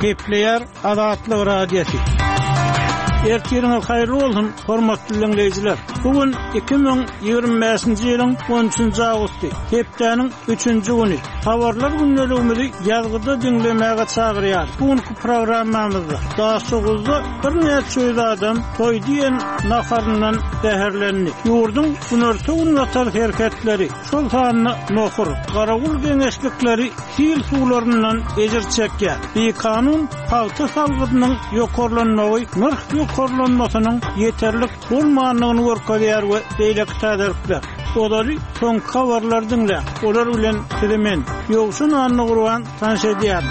Kepleyer Azatlyk Radiosu. Ertiriniz hayırlı olsun, hormatly dinleyijiler. Bugün 2025-nji ýylyň 13-nji awgusty, hepdeniň 3-nji güni. Habarlar günneligimizi ýazgyda dinlemäge çagyrýar. Bugünkü programmamyzda daşygylda bir näçe söýüz adam toý diýen naharyndan täherlendi. Ýurdun sünörtü unwatar herketleri, şol sanyny nohur, garagul geňeşlikleri hil suwlaryndan ejir çekýär. Bir kanun hawta salgynyň ýokarlanmagy, nurh ýokarlanmasynyň ýeterlik bolmanyny görkezýär we beýle täderler. Olary soň habarlar dinle. Olar bilen silemen ýogşun anny gurwan tanşedýär.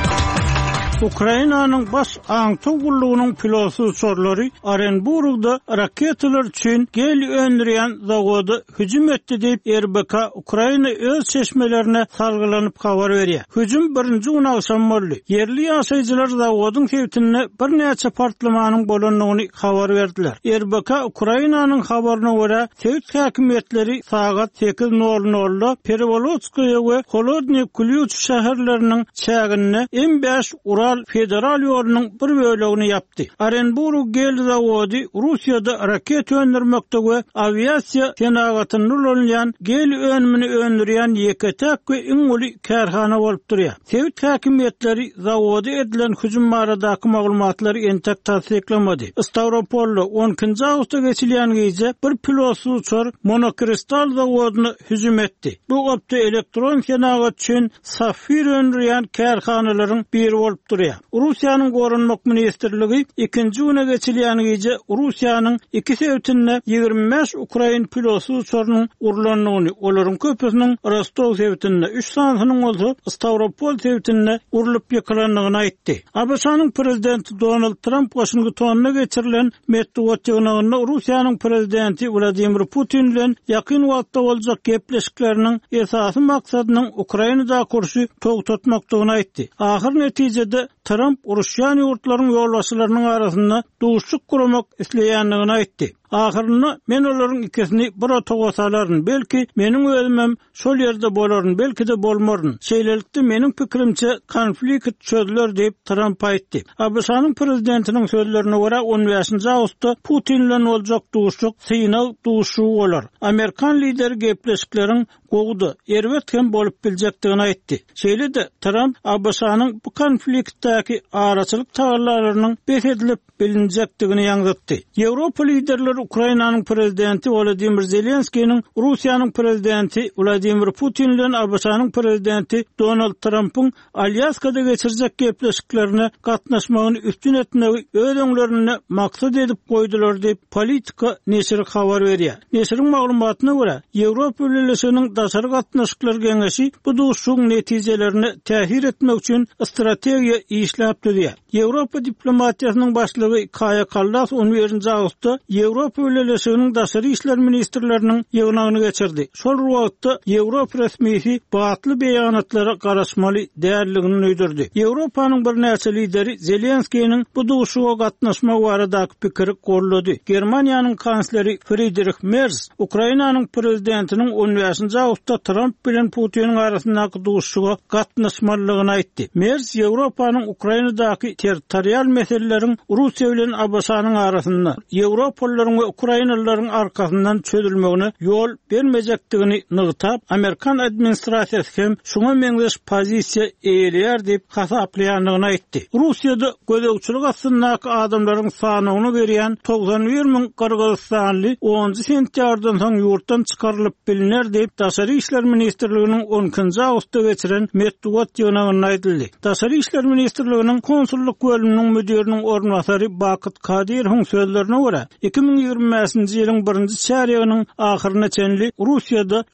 Ukrainanyň baş aňtugullygynyň piloty uçurlary Orenburgda raketalar üçin gel öndürýän zawody hüjüm etdi diýip RBK Ukraina öz çeşmelerine salgylanyp habar berýär. Hüjüm 1-nji gün akşam boldy. Yerli ýaşaýjylar zawodyň sebäpini bir näçe partlamanyň bolanyny habar berdiler. RBK Ukrainanyň habaryna görä, Türk häkimetleri sagat 8:00-da Perevolodskoye we Holodny Ключ şäherleriniň çägine M5 Ural federal ýolunyň bir bölegini yapdy. Orenburg gel zawody Russiýada raket öndürmekde we aviasiýa senagatyny rollanýan gel önümini öndürýän ýeketek we iňuli kärhana bolup durýar. Türk häkimetleri zawody edilen hüjüm baradaky maglumatlary entek tasdiklemedi. Stavropolda 12-nji awgustda geçilýän gece bir pilotsy uçur monokristal zawodyny hüjüm etdi. Bu opda elektron senagat üçin safir öndürýän kärhanalaryň biri bolup durýar. Russiýanyň gorunmak ministrligi 2-nji güne geçilýän gece Russiýanyň 2 sebäpine 25 Ukrain pilotsy uçurynyň urulanyny, olaryň köpüsiniň Rostov sebäpine 3 sanynyň bolsa Stavropol sebäpine urulup ýykylandygyny aýtdy. ABŞ-nyň prezidenti Donald Trump Washingtonna geçirilen medeniýet ýygynyna Russiýanyň prezidenti Vladimir Putin bilen ýakyn wagtda boljak gepleşikleriniň esasy maksadynyň Ukrainada kurşy togtatmakdygyny aýtdy. Ahir netijede Trump Russiýan ýurtlaryň ýolbaşçylarynyň arasynda duşluk gurmak isleýändigini aýtdy. Ahirinde men olaryň ikisini bir otogasalaryn, belki meniň özümem şol ýerde bolaryn, belki de bolmaryn. Şeýlelikde meniň pikirimçe konflikt çözüler diýip Trump aýtdy. ABŞ-nyň prezidentiniň sözlerine görä 15-nji awgustda Putin bilen boljak duşluk synaw duşu bolar. Amerikan lideri gepleşikleriň gowdy, erwet hem bolup biljekdigini aýtdy. Şeýle-de Trump ABŞ-nyň bu konfliktdäki araçylyk taýlarlarynyň besedilip bilinjekdigini ýaňlatdy. Ýewropa liderleri Ukrainanyň prezidenti Volodymyr Zelenskiýiň Russiýanyň prezidenti Vladimir Putin bilen ABŞ-nyň prezidenti Donald Trump'yň Alyaskada geçirjek gepleşiklerine gatnaşmagyny üstün etmegi öz öňlerine maksat edip goýdular diýip Politika neşri habar berýär. Neşriň maglumatyna görä, Ýewropa ýöneşiginiň daşary gatnaşyklar geňeşi bu duşuň netijelerini täsir etmek üçin strategiýa işläp durýar. Ýewropa diplomatiýasynyň başlygy Kaja Kallas 11-nji awgustda Ýewropa ýöneşiginiň daşary işler ministrleriniň ýygynyny geçirdi. Şol wagtda Ýewropa resmiýeti batly beýanatlara garaşmaly däerligini öýdürdi. Ýewropanyň bir näçe lideri Zelenskiýiň bu duşuga gatnaşmak baradaky pikiri gollady. Germaniýanyň kansleri Friedrich Merz Ukrainanyň prezidentiniň 15-nji awgustda Trump bilen Putiniň arasyndaky duşuga gatnaşmalygyny aýtdy. Merz Ýewropanyň Ukrainadaky territorial meseleleriň Russiýa bilen ABŞ-nyň arasynda Ýewropalylaryň we Ukrainalylaryň arkasyndan çözülmegine ýol bermejekdigini nygtap, Amerikan administrasiýasy hem şuňa meňzeş pozisiýa eýelýär diýip hasaplaýandygyny aýtdy. Russiýada gözegçilik asyndaky adamlaryň sanyny berýän 91.000 Kyrgyzstanly 10-njy sentýardan soň ýurtdan çykarylyp bilinär diýip Daşary işler ministrliginiň 12-nji awgustda geçiren medeniýet ýygynyna aýdyldy. Daşary işler ministrliginiň konsulluk bölüminiň müdiriniň ornwasary Bakyt Kadyrowyň sözlerine görä, 2025-nji ýylyň 1-nji çäregining ahyryna çenli Russiýada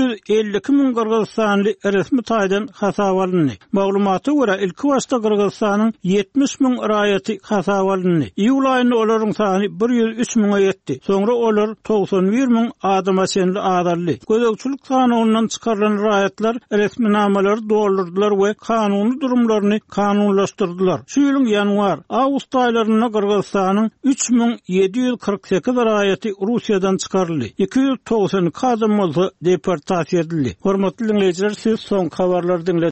352.000 Kyrgyzstanly resmi taýdan hasap alındy. Maglumaty görä, ilki başda Kyrgyzstanyň 70.000 raýaty hasap alındy. Iýul aýynda olaryň sany 103.000-a ýetdi. Soňra olar 91.000 adama çenli adally. Gözegçilik kanunynyň çykarylan raýatlar resmi namalary doldurdular we kanuny durumlaryny kanunlaşdyrdylar. Şu ýylyň ýanwar, awgust aýlaryna Kyrgyzstanyň 3748 raýaty Russiýadan çykaryldy. 290 adam bolsa deportasiýa edildi. Hormatly dinleýijiler, siz soň habarlary